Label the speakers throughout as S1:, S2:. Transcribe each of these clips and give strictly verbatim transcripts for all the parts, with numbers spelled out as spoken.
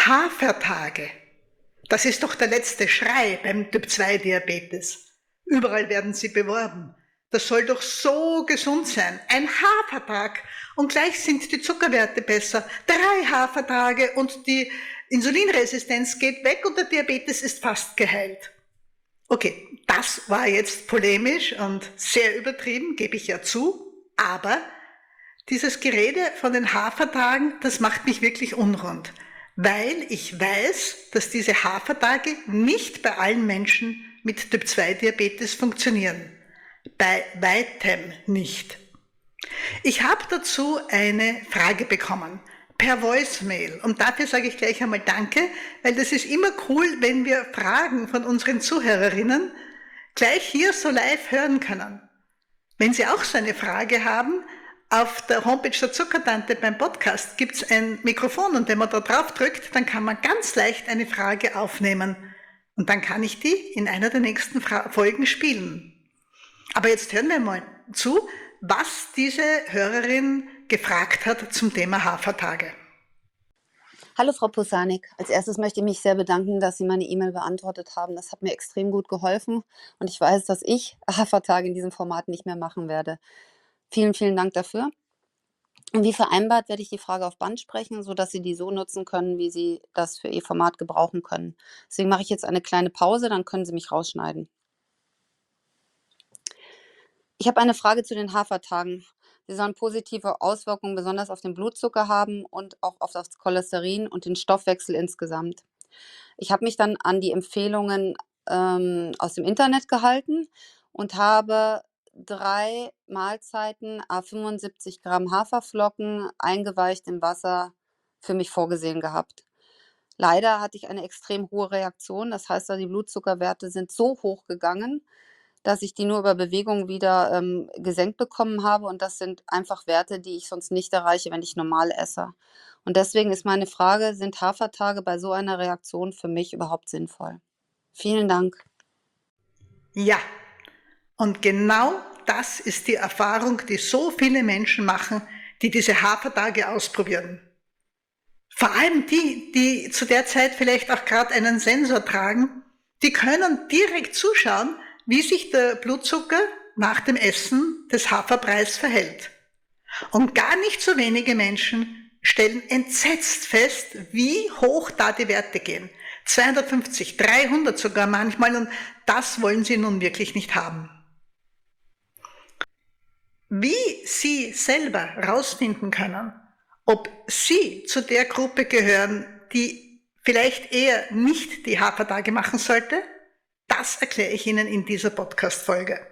S1: Hafertage. Das ist doch der letzte Schrei beim Typ zwei Diabetes. Überall werden sie beworben. Das soll doch so gesund sein. Ein Hafertag und gleich sind die Zuckerwerte besser. Drei Hafertage und die Insulinresistenz geht weg und der Diabetes ist fast geheilt. Okay, das war jetzt polemisch und sehr übertrieben, gebe ich ja zu, aber dieses Gerede von den Hafertagen, das macht mich wirklich unrund, weil ich weiß, dass diese Hafertage nicht bei allen Menschen mit Typ zwei Diabetes funktionieren. Bei weitem nicht. Ich habe dazu eine Frage bekommen, per Voicemail. Und dafür sage ich gleich einmal Danke, weil das ist immer cool, wenn wir Fragen von unseren Zuhörerinnen gleich hier so live hören können. Wenn Sie auch so eine Frage haben, auf der Homepage der Zuckertante beim Podcast gibt es ein Mikrofon und wenn man da drauf drückt, dann kann man ganz leicht eine Frage aufnehmen. Und dann kann ich die in einer der nächsten Fra- Folgen spielen. Aber jetzt hören wir mal zu, was diese Hörerin gefragt hat zum Thema Hafertage.
S2: Hallo Frau Posanik, als erstes möchte ich mich sehr bedanken, dass Sie meine E-Mail beantwortet haben. Das hat mir extrem gut geholfen und ich weiß, dass ich Hafertage in diesem Format nicht mehr machen werde. Vielen, vielen Dank dafür. Und wie vereinbart werde ich die Frage auf Band sprechen, sodass Sie die so nutzen können, wie Sie das für Ihr Format gebrauchen können. Deswegen mache ich jetzt eine kleine Pause, dann können Sie mich rausschneiden. Ich habe eine Frage zu den Hafertagen. Sie sollen positive Auswirkungen besonders auf den Blutzucker haben und auch auf das Cholesterin und den Stoffwechsel insgesamt. Ich habe mich dann an die Empfehlungen ähm, aus dem Internet gehalten und habe drei Mahlzeiten à fünfundsiebzig Gramm Haferflocken eingeweicht im Wasser für mich vorgesehen gehabt. Leider hatte ich eine extrem hohe Reaktion. Das heißt, die Blutzuckerwerte sind so hoch gegangen, dass ich die nur über Bewegung wieder ähm, gesenkt bekommen habe. Und das sind einfach Werte, die ich sonst nicht erreiche, wenn ich normal esse. Und deswegen ist meine Frage, sind Hafertage bei so einer Reaktion für mich überhaupt sinnvoll? Vielen Dank.
S1: Ja, und genau das ist die Erfahrung, die so viele Menschen machen, die diese Hafertage ausprobieren. Vor allem die, die zu der Zeit vielleicht auch gerade einen Sensor tragen, die können direkt zuschauen, wie sich der Blutzucker nach dem Essen des Haferbreis verhält. Und gar nicht so wenige Menschen stellen entsetzt fest, wie hoch da die Werte gehen. zweihundertfünfzig, dreihundert sogar manchmal, und das wollen sie nun wirklich nicht haben. Wie Sie selber herausfinden können, ob Sie zu der Gruppe gehören, die vielleicht eher nicht die Hafertage machen sollte, das erkläre ich Ihnen in dieser Podcast-Folge.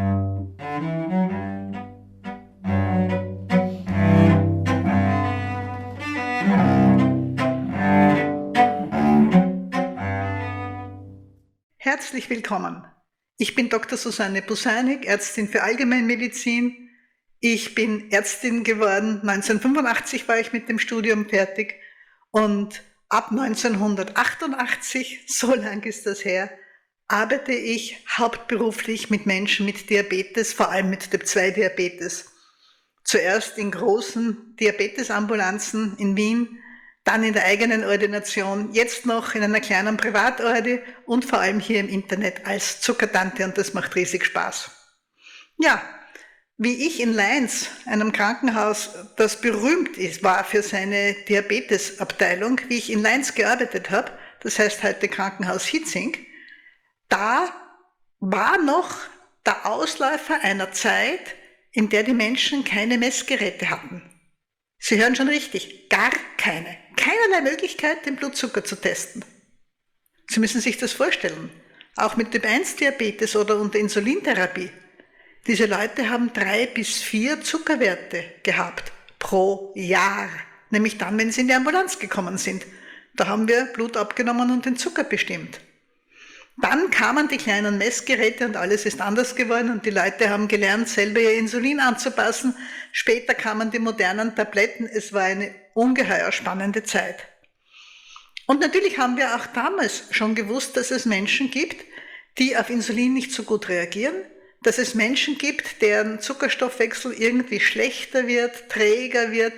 S1: Herzlich willkommen. Ich bin Doktor Susanne Posanik, Ärztin für Allgemeinmedizin. Ich bin Ärztin geworden, neunzehnhundertfünfundachtzig war ich mit dem Studium fertig und ab neunzehnhundertachtundachtzig, so lang ist das her, arbeite ich hauptberuflich mit Menschen mit Diabetes, vor allem mit Typ zwei Diabetes. Zuerst in großen Diabetesambulanzen in Wien, dann in der eigenen Ordination, jetzt noch in einer kleinen Privatordi und vor allem hier im Internet als Zuckertante, und das macht riesig Spaß. Ja, wie ich in Leins, einem Krankenhaus, das berühmt ist, war für seine Diabetesabteilung, wie ich in Leins gearbeitet habe, das heißt heute Krankenhaus Hitzing, da war noch der Ausläufer einer Zeit, in der die Menschen keine Messgeräte hatten. Sie hören schon richtig, gar keine. Keinerlei Möglichkeit, den Blutzucker zu testen. Sie müssen sich das vorstellen. Auch mit Typ eins Diabetes oder unter Insulintherapie. Diese Leute haben drei bis vier Zuckerwerte gehabt pro Jahr. Nämlich dann, wenn sie in die Ambulanz gekommen sind. Da haben wir Blut abgenommen und den Zucker bestimmt. Dann kamen die kleinen Messgeräte und alles ist anders geworden und die Leute haben gelernt, selber ihr Insulin anzupassen. Später kamen die modernen Tabletten. Es war eine ungeheuer spannende Zeit. Und natürlich haben wir auch damals schon gewusst, dass es Menschen gibt, die auf Insulin nicht so gut reagieren, dass es Menschen gibt, deren Zuckerstoffwechsel irgendwie schlechter wird, träger wird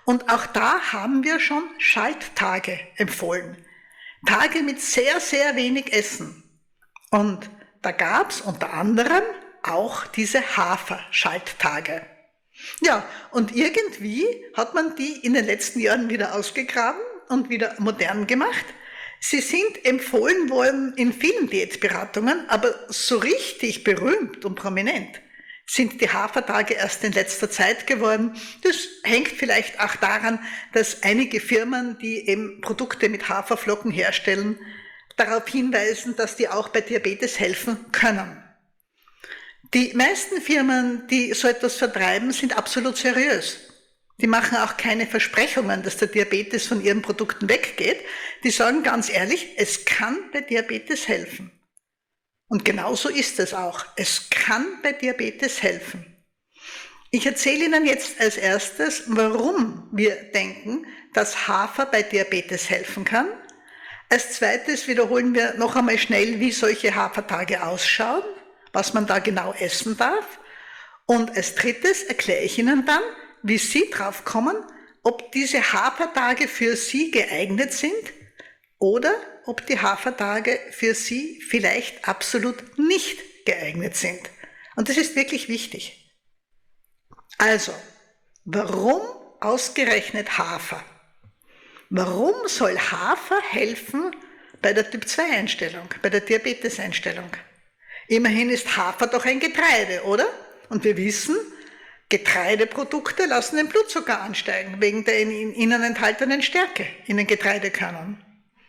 S1: Und auch da haben wir schon Schalttage empfohlen. Tage mit sehr, sehr wenig Essen. Und da gab es unter anderem auch diese Haferschalttage. Ja, und irgendwie hat man die in den letzten Jahren wieder ausgegraben und wieder modern gemacht. Sie sind empfohlen worden in vielen Diätberatungen, aber so richtig berühmt und prominent sind die Hafertage erst in letzter Zeit geworden. Das hängt vielleicht auch daran, dass einige Firmen, die eben Produkte mit Haferflocken herstellen, darauf hinweisen, dass die auch bei Diabetes helfen können. Die meisten Firmen, die so etwas vertreiben, sind absolut seriös. Die machen auch keine Versprechungen, dass der Diabetes von ihren Produkten weggeht. Die sagen ganz ehrlich, es kann bei Diabetes helfen. Und genauso ist es auch. Es kann bei Diabetes helfen. Ich erzähle Ihnen jetzt als erstes, warum wir denken, dass Hafer bei Diabetes helfen kann. Als zweites wiederholen wir noch einmal schnell, wie solche Hafertage ausschauen, was man da genau essen darf. Und als drittes erkläre ich Ihnen dann, wie Sie drauf kommen, ob diese Hafertage für Sie geeignet sind oder ob die Hafertage für Sie vielleicht absolut nicht geeignet sind. Und das ist wirklich wichtig. Also, warum ausgerechnet Hafer? Warum soll Hafer helfen bei der Typ zwei Einstellung, bei der Diabetes-Einstellung? Immerhin ist Hafer doch ein Getreide, oder? Und wir wissen, Getreideprodukte lassen den Blutzucker ansteigen, wegen der in ihnen enthaltenen Stärke in den Getreidekörnern.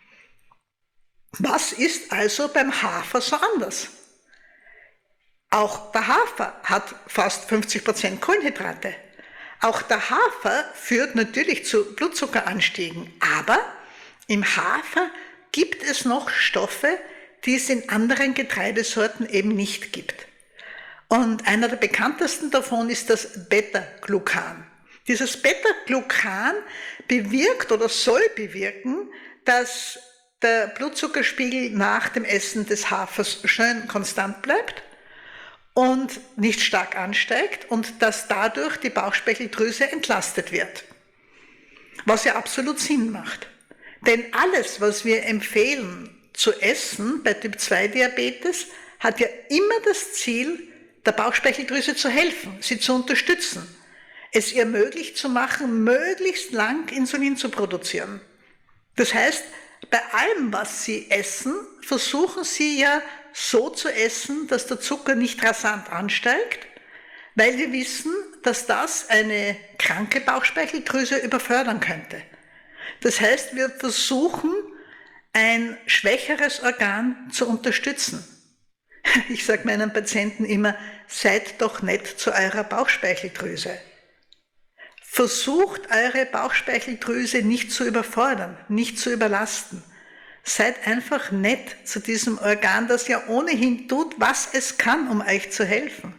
S1: Was ist also beim Hafer so anders? Auch der Hafer hat fast fünfzig Prozent Kohlenhydrate. Auch der Hafer führt natürlich zu Blutzuckeranstiegen, aber im Hafer gibt es noch Stoffe, die es in anderen Getreidesorten eben nicht gibt. Und einer der bekanntesten davon ist das Beta-Glucan. Dieses Beta-Glucan bewirkt oder soll bewirken, dass der Blutzuckerspiegel nach dem Essen des Hafers schön konstant bleibt und nicht stark ansteigt und dass dadurch die Bauchspeicheldrüse entlastet wird. Was ja absolut Sinn macht. Denn alles, was wir empfehlen zu essen bei Typ zwei Diabetes, hat ja immer das Ziel, der Bauchspeicheldrüse zu helfen, sie zu unterstützen, es ihr möglich zu machen, möglichst lang Insulin zu produzieren. Das heißt, bei allem, was Sie essen, versuchen Sie ja so zu essen, dass der Zucker nicht rasant ansteigt, weil wir wissen, dass das eine kranke Bauchspeicheldrüse überfördern könnte. Das heißt, wir versuchen, ein schwächeres Organ zu unterstützen. Ich sage meinen Patienten immer, seid doch nett zu eurer Bauchspeicheldrüse. Versucht eure Bauchspeicheldrüse nicht zu überfordern, nicht zu überlasten. Seid einfach nett zu diesem Organ, das ja ohnehin tut, was es kann, um euch zu helfen.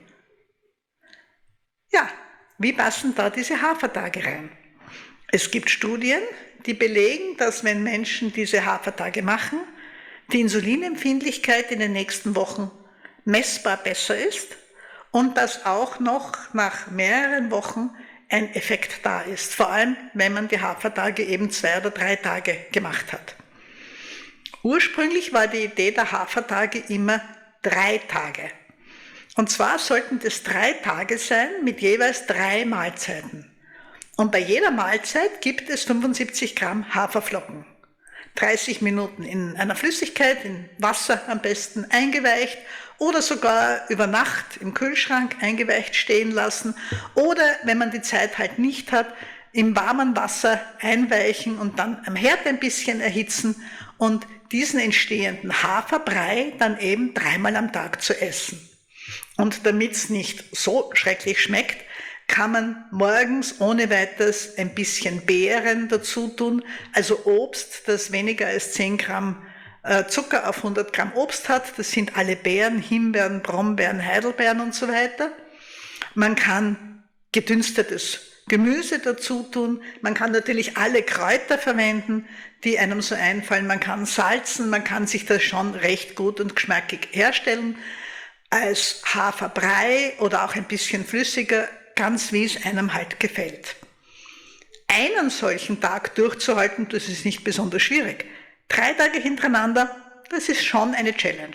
S1: Ja, wie passen da diese Hafertage rein? Es gibt Studien, die belegen, dass wenn Menschen diese Hafertage machen, die Insulinempfindlichkeit in den nächsten Wochen messbar besser ist und dass auch noch nach mehreren Wochen ein Effekt da ist, vor allem wenn man die Hafertage eben zwei oder drei Tage gemacht hat. Ursprünglich war die Idee der Hafertage immer drei Tage. Und zwar sollten das drei Tage sein mit jeweils drei Mahlzeiten. Und bei jeder Mahlzeit gibt es fünfundsiebzig Gramm Haferflocken. dreißig Minuten in einer Flüssigkeit, in Wasser am besten eingeweicht oder sogar über Nacht im Kühlschrank eingeweicht stehen lassen oder, wenn man die Zeit halt nicht hat, im warmen Wasser einweichen und dann am Herd ein bisschen erhitzen und diesen entstehenden Haferbrei dann eben dreimal am Tag zu essen. Und damit es nicht so schrecklich schmeckt, kann man morgens ohne weiteres ein bisschen Beeren dazu tun, also Obst, das weniger als zehn Gramm Zucker auf hundert Gramm Obst hat. Das sind alle Beeren, Himbeeren, Brombeeren, Heidelbeeren und so weiter. Man kann gedünstetes Gemüse dazu tun. Man kann natürlich alle Kräuter verwenden, die einem so einfallen. Man kann salzen, man kann sich das schon recht gut und geschmackig herstellen. Als Haferbrei oder auch ein bisschen flüssiger, ganz wie es einem halt gefällt. einen solchen Tag durchzuhalten, das ist nicht besonders schwierig. Drei Tage hintereinander, das ist schon eine Challenge.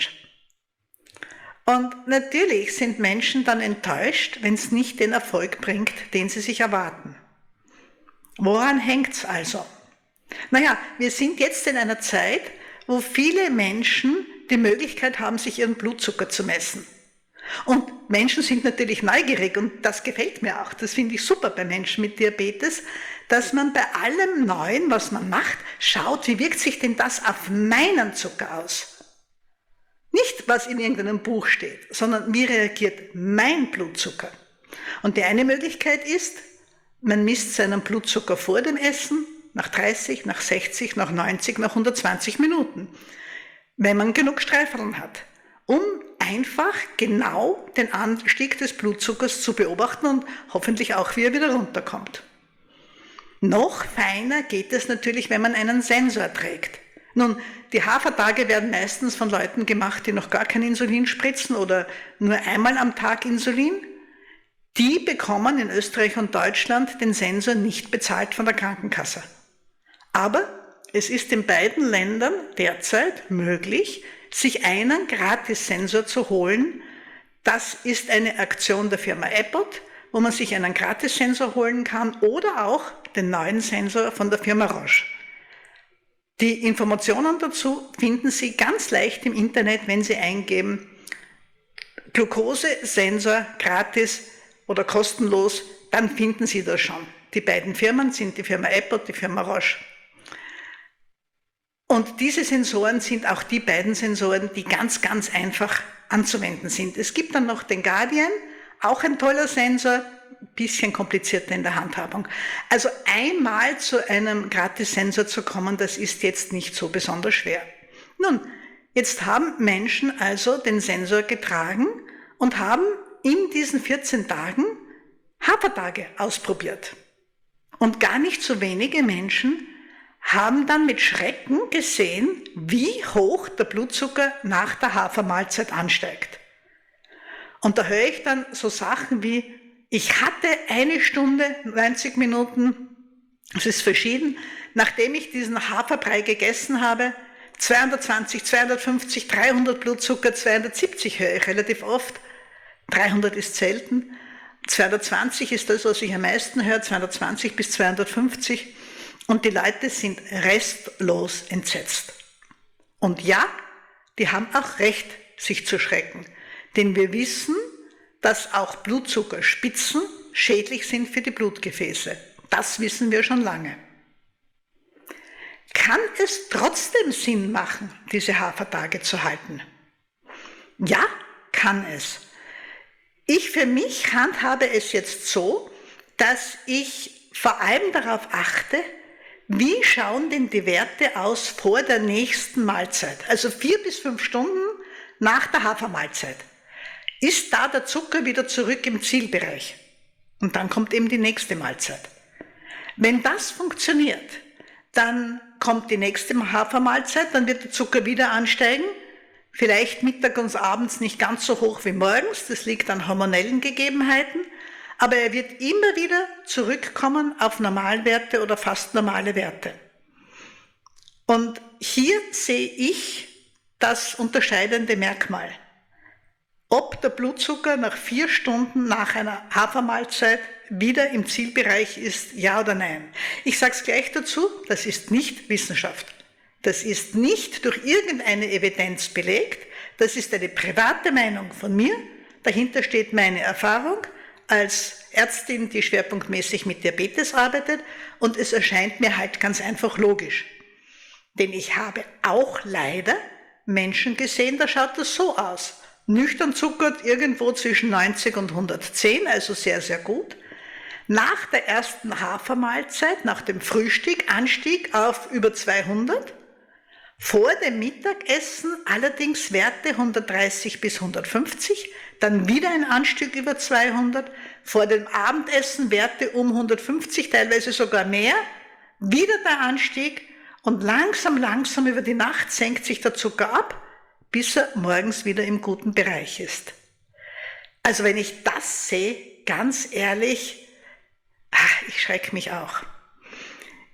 S1: Und natürlich sind Menschen dann enttäuscht, wenn es nicht den Erfolg bringt, den sie sich erwarten. Woran hängt's also? Naja, wir sind jetzt in einer Zeit, wo viele Menschen die Möglichkeit haben, sich ihren Blutzucker zu messen. Und Menschen sind natürlich neugierig und das gefällt mir auch. Das finde ich super bei Menschen mit Diabetes, dass man bei allem Neuen, was man macht, schaut, wie wirkt sich denn das auf meinen Zucker aus? Nicht, was in irgendeinem Buch steht, sondern wie reagiert mein Blutzucker? Und die eine Möglichkeit ist, man misst seinen Blutzucker vor dem Essen, nach dreißig, nach sechzig, nach neunzig, nach hundertzwanzig Minuten, wenn man genug Streifeln hat, um einfach genau den Anstieg des Blutzuckers zu beobachten und hoffentlich auch, wie er wieder runterkommt. Noch feiner geht es natürlich, wenn man einen Sensor trägt. Nun, die Hafertage werden meistens von Leuten gemacht, die noch gar kein Insulin spritzen oder nur einmal am Tag Insulin. Die bekommen in Österreich und Deutschland den Sensor nicht bezahlt von der Krankenkasse. Aber es ist in beiden Ländern derzeit möglich, sich einen Gratissensor zu holen. Das ist eine Aktion der Firma Abbott, wo man sich einen Gratissensor holen kann oder auch den neuen Sensor von der Firma Roche. Die Informationen dazu finden Sie ganz leicht im Internet, wenn Sie eingeben Glukosesensor gratis oder kostenlos, dann finden Sie das schon. Die beiden Firmen sind die Firma Abbott, die Firma Roche. Und diese Sensoren sind auch die beiden Sensoren, die ganz, ganz einfach anzuwenden sind. Es gibt dann noch den Guardian, auch ein toller Sensor, ein bisschen komplizierter in der Handhabung. Also einmal zu einem Gratissensor zu kommen, das ist jetzt nicht so besonders schwer. Nun, jetzt haben Menschen also den Sensor getragen und haben in diesen vierzehn Tagen Hafertage ausprobiert. Und gar nicht so wenige Menschen haben dann mit Schrecken gesehen, wie hoch der Blutzucker nach der Hafermahlzeit ansteigt. Und da höre ich dann so Sachen wie, ich hatte eine Stunde, neunzig Minuten, es ist verschieden, nachdem ich diesen Haferbrei gegessen habe, zweihundertzwanzig, zweihundertfünfzig, dreihundert Blutzucker, zweihundertsiebzig höre ich relativ oft, dreihundert ist selten, zweihundertzwanzig ist das, was ich am meisten höre, zweihundertzwanzig bis zweihundertfünfzig. Und die Leute sind restlos entsetzt. Und ja, die haben auch recht, sich zu schrecken. Denn wir wissen, dass auch Blutzuckerspitzen schädlich sind für die Blutgefäße. Das wissen wir schon lange. Kann es trotzdem Sinn machen, diese Hafertage zu halten? Ja, kann es. Ich für mich handhabe es jetzt so, dass ich vor allem darauf achte, wie schauen denn die Werte aus vor der nächsten Mahlzeit? Also vier bis fünf Stunden nach der Hafermahlzeit. Ist da der Zucker wieder zurück im Zielbereich? Und dann kommt eben die nächste Mahlzeit. Wenn das funktioniert, dann kommt die nächste Hafermahlzeit, dann wird der Zucker wieder ansteigen. Vielleicht mittags und abends nicht ganz so hoch wie morgens, das liegt an hormonellen Gegebenheiten. Aber er wird immer wieder zurückkommen auf Normalwerte oder fast normale Werte. Und hier sehe ich das unterscheidende Merkmal. Ob der Blutzucker nach vier Stunden nach einer Hafermahlzeit wieder im Zielbereich ist, ja oder nein. Ich sage es gleich dazu, das ist nicht Wissenschaft. Das ist nicht durch irgendeine Evidenz belegt. Das ist eine private Meinung von mir. Dahinter steht meine Erfahrung als Ärztin, die schwerpunktmäßig mit Diabetes arbeitet, und es erscheint mir halt ganz einfach logisch. Denn ich habe auch leider Menschen gesehen, da schaut das so aus. Nüchtern zuckert irgendwo zwischen neunzig und hundertzehn, also sehr, sehr gut. Nach der ersten Hafermahlzeit, nach dem Frühstück, Anstieg auf über zweihundert. Vor dem Mittagessen allerdings Werte hundertdreißig bis hundertfünfzig, dann wieder ein Anstieg über zweihundert, vor dem Abendessen Werte um hundertfünfzig, teilweise sogar mehr, wieder der Anstieg und langsam, langsam über die Nacht senkt sich der Zucker ab, bis er morgens wieder im guten Bereich ist. Also wenn ich das sehe, ganz ehrlich, ach, ich schrecke mich auch.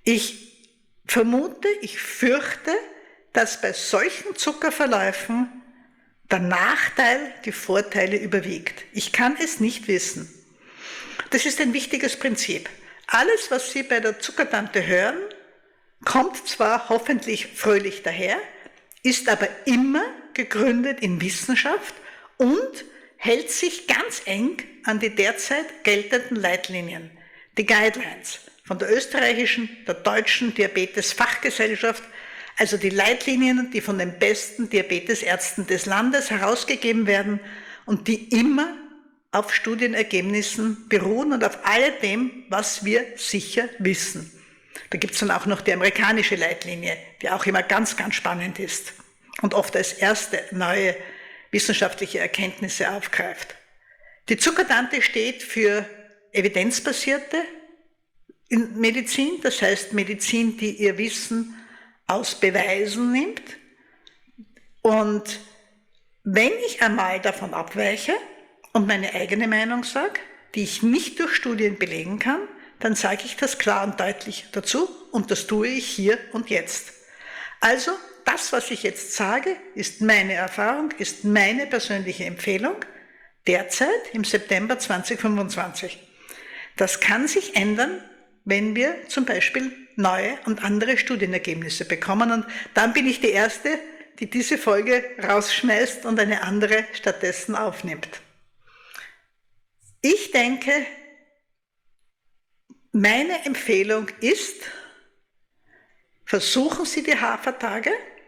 S1: Ich vermute, ich fürchte, dass bei solchen Zuckerverläufen der Nachteil die Vorteile überwiegt. Ich kann es nicht wissen. Das ist ein wichtiges Prinzip. Alles, was Sie bei der Zuckertante hören, kommt zwar hoffentlich fröhlich daher, ist aber immer gegründet in Wissenschaft und hält sich ganz eng an die derzeit geltenden Leitlinien, die Guidelines von der österreichischen, der deutschen Diabetes-Fachgesellschaft, also die Leitlinien, die von den besten Diabetesärzten des Landes herausgegeben werden und die immer auf Studienergebnissen beruhen und auf alledem, was wir sicher wissen. Da gibt es dann auch noch die amerikanische Leitlinie, die auch immer ganz, ganz spannend ist und oft als erste neue wissenschaftliche Erkenntnisse aufgreift. Die Zuckertante steht für evidenzbasierte Medizin, das heißt Medizin, die ihr Wissen aus Beweisen nimmt. Und wenn ich einmal davon abweiche und meine eigene Meinung sage, die ich nicht durch Studien belegen kann, dann sage ich das klar und deutlich dazu und das tue ich hier und jetzt. Also das, was ich jetzt sage, ist meine Erfahrung, ist meine persönliche Empfehlung, derzeit im September zweitausendfünfundzwanzig. Das kann sich ändern, wenn wir zum Beispiel neue und andere Studienergebnisse bekommen. Und dann bin ich die Erste, die diese Folge rausschmeißt und eine andere stattdessen aufnimmt. Ich denke, meine Empfehlung ist, versuchen Sie die Hafertage,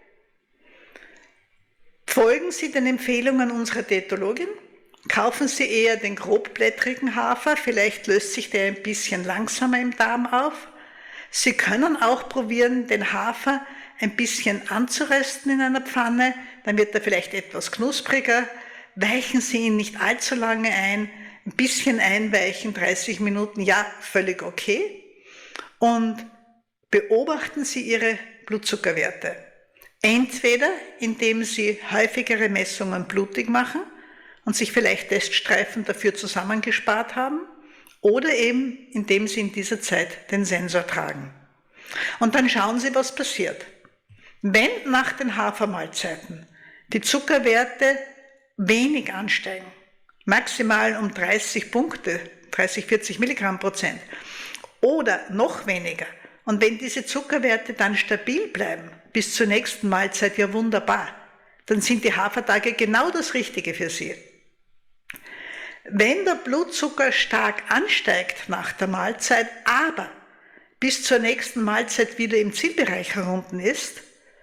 S1: folgen Sie den Empfehlungen unserer Diätologin, kaufen Sie eher den grobblättrigen Hafer, vielleicht löst sich der ein bisschen langsamer im Darm auf. Sie können auch probieren, den Hafer ein bisschen anzurösten in einer Pfanne, dann wird er vielleicht etwas knuspriger. Weichen Sie ihn nicht allzu lange ein, ein bisschen einweichen, dreißig Minuten, ja, völlig okay. Und beobachten Sie Ihre Blutzuckerwerte. Entweder indem Sie häufigere Messungen blutig machen und sich vielleicht Teststreifen dafür zusammengespart haben, oder eben indem Sie in dieser Zeit den Sensor tragen. Und dann schauen Sie, was passiert. Wenn nach den Hafermahlzeiten die Zuckerwerte wenig ansteigen, maximal um dreißig Punkte, dreißig, vierzig Milligramm Prozent, oder noch weniger, und wenn diese Zuckerwerte dann stabil bleiben, bis zur nächsten Mahlzeit, ja wunderbar, dann sind die Hafertage genau das Richtige für Sie. Wenn der Blutzucker stark ansteigt nach der Mahlzeit, aber bis zur nächsten Mahlzeit wieder im Zielbereich herunten ist,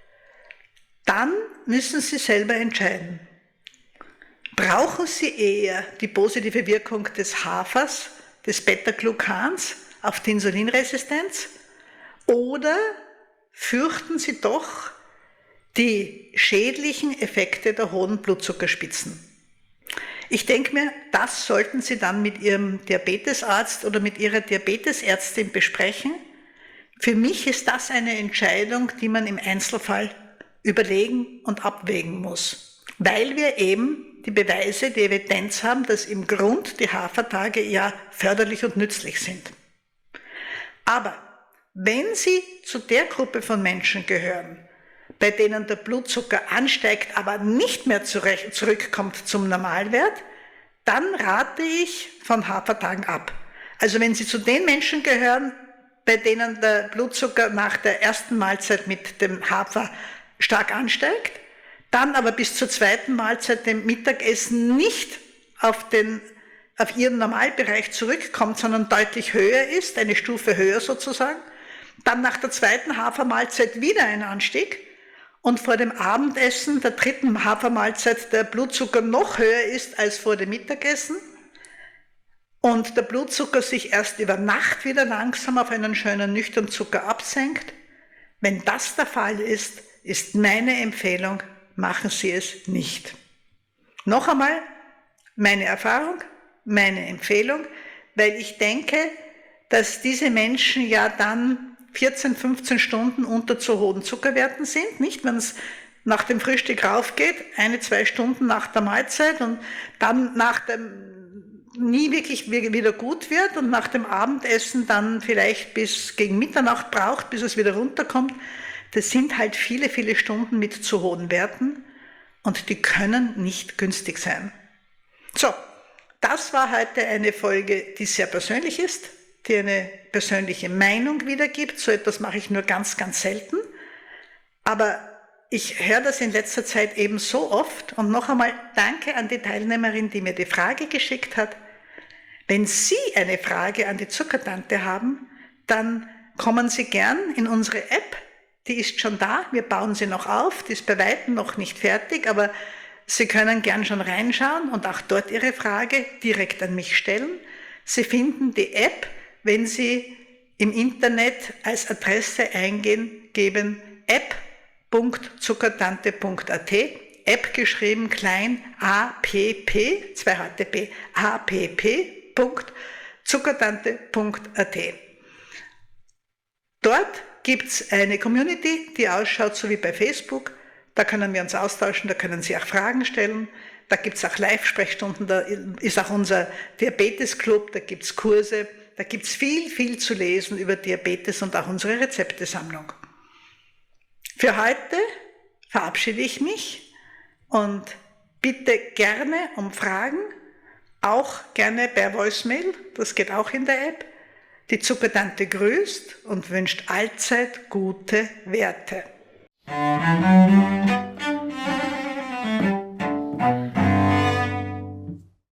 S1: dann müssen Sie selber entscheiden. Brauchen Sie eher die positive Wirkung des Hafers, des Beta-Glucans auf die Insulinresistenz, oder fürchten Sie doch die schädlichen Effekte der hohen Blutzuckerspitzen? Ich denke mir, das sollten Sie dann mit Ihrem Diabetesarzt oder mit Ihrer Diabetesärztin besprechen. Für mich ist das eine Entscheidung, die man im Einzelfall überlegen und abwägen muss, weil wir eben die Beweise, die Evidenz haben, dass im Grund die Hafertage ja förderlich und nützlich sind. Aber wenn Sie zu der Gruppe von Menschen gehören, bei denen der Blutzucker ansteigt, aber nicht mehr zurückkommt zum Normalwert, dann rate ich von Hafertagen ab. Also wenn Sie zu den Menschen gehören, bei denen der Blutzucker nach der ersten Mahlzeit mit dem Hafer stark ansteigt, dann aber bis zur zweiten Mahlzeit, dem Mittagessen, nicht auf, den, auf Ihren Normalbereich zurückkommt, sondern deutlich höher ist, eine Stufe höher sozusagen, dann nach der zweiten Hafermahlzeit wieder ein Anstieg, und vor dem Abendessen, der dritten Hafermahlzeit, der Blutzucker noch höher ist als vor dem Mittagessen und der Blutzucker sich erst über Nacht wieder langsam auf einen schönen nüchternen Zucker absenkt. Wenn das der Fall ist, ist meine Empfehlung, machen Sie es nicht. Noch einmal, meine Erfahrung, meine Empfehlung, weil ich denke, dass diese Menschen ja dann vierzehn, fünfzehn Stunden unter zu hohen Zuckerwerten sind, nicht? Wenn es nach dem Frühstück raufgeht, eine, zwei Stunden nach der Mahlzeit und dann nach dem nie wirklich wieder gut wird und nach dem Abendessen dann vielleicht bis gegen Mitternacht braucht, bis es wieder runterkommt. Das sind halt viele, viele Stunden mit zu hohen Werten und die können nicht günstig sein. So, das war heute eine Folge, die sehr persönlich ist, die eine persönliche Meinung wiedergibt. So etwas mache ich nur ganz, ganz selten. Aber ich höre das in letzter Zeit eben so oft und noch einmal danke an die Teilnehmerin, die mir die Frage geschickt hat. Wenn Sie eine Frage an die Zuckertante haben, dann kommen Sie gern in unsere App. Die ist schon da, wir bauen sie noch auf, die ist bei weitem noch nicht fertig, aber Sie können gern schon reinschauen und auch dort Ihre Frage direkt an mich stellen. Sie finden die App, wenn Sie im Internet als Adresse eingehen, geben app punkt zuckertante punkt a t, App geschrieben klein A P P, zwei H T P, A P P punkt zuckertante punkt a t. Dort gibt es eine Community, die ausschaut so wie bei Facebook. Da können wir uns austauschen, da können Sie auch Fragen stellen. Da gibt es auch Live-Sprechstunden, da ist auch unser Diabetes-Club, da gibt es Kurse, da gibt es viel, viel zu lesen über Diabetes und auch unsere Rezeptesammlung. Für heute verabschiede ich mich und bitte gerne um Fragen, auch gerne per Voicemail, das geht auch in der App. Die Zuckertante grüßt und wünscht allzeit gute Werte.